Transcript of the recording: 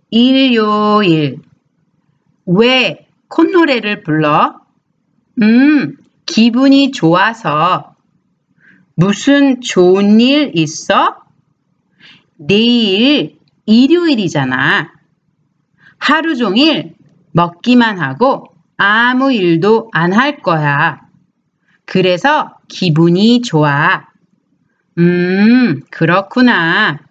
일요일. 왜 콧노래를 불러? 기분이 좋아서. 무슨 좋은 일 있어? 내일 일요일이잖아. 하루 종일 먹기만 하고 아무 일도 안 할 거야. 그래서 기분이 좋아. 그렇구나.